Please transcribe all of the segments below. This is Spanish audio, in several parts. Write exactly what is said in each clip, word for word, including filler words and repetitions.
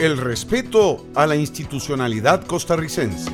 el respeto a la institucionalidad costarricense.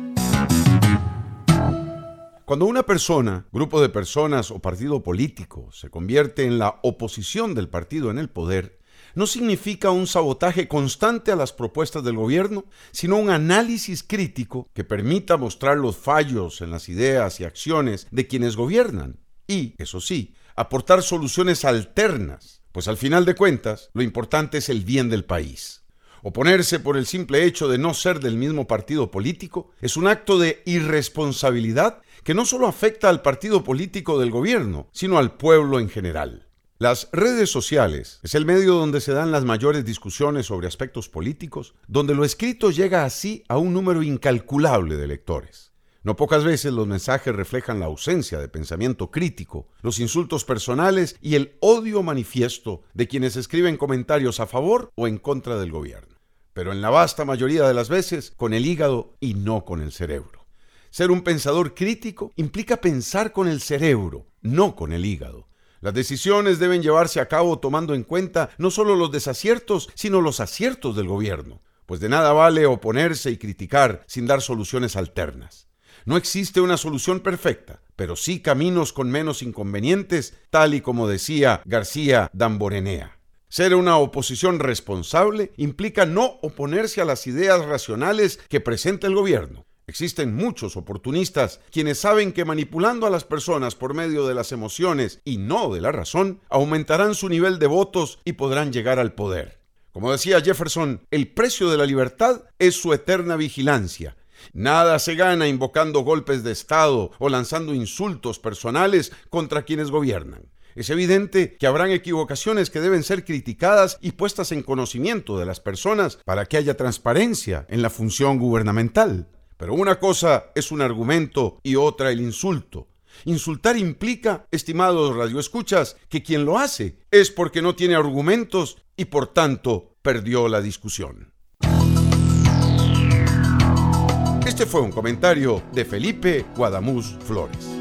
Cuando una persona, grupo de personas o partido político se convierte en la oposición del partido en el poder, no significa un sabotaje constante a las propuestas del gobierno, sino un análisis crítico que permita mostrar los fallos en las ideas y acciones de quienes gobiernan y, eso sí, aportar soluciones alternas, pues al final de cuentas, lo importante es el bien del país. Oponerse por el simple hecho de no ser del mismo partido político es un acto de irresponsabilidad que no solo afecta al partido político del gobierno, sino al pueblo en general. Las redes sociales es el medio donde se dan las mayores discusiones sobre aspectos políticos, donde lo escrito llega así a un número incalculable de lectores. No pocas veces los mensajes reflejan la ausencia de pensamiento crítico, los insultos personales y el odio manifiesto de quienes escriben comentarios a favor o en contra del gobierno. Pero en la vasta mayoría de las veces con el hígado y no con el cerebro. Ser un pensador crítico implica pensar con el cerebro, no con el hígado. Las decisiones deben llevarse a cabo tomando en cuenta no solo los desaciertos, sino los aciertos del gobierno, pues de nada vale oponerse y criticar sin dar soluciones alternas. No existe una solución perfecta, pero sí caminos con menos inconvenientes, tal y como decía García Damborenea. Ser una oposición responsable implica no oponerse a las ideas racionales que presenta el gobierno. Existen muchos oportunistas quienes saben que manipulando a las personas por medio de las emociones y no de la razón, aumentarán su nivel de votos y podrán llegar al poder. Como decía Jefferson, el precio de la libertad es su eterna vigilancia. Nada se gana invocando golpes de Estado o lanzando insultos personales contra quienes gobiernan. Es evidente que habrán equivocaciones que deben ser criticadas y puestas en conocimiento de las personas para que haya transparencia en la función gubernamental. Pero una cosa es un argumento y otra el insulto. Insultar implica, estimados radioescuchas, que quien lo hace es porque no tiene argumentos y por tanto perdió la discusión. Este fue un comentario de Felipe Guadamuz Flores.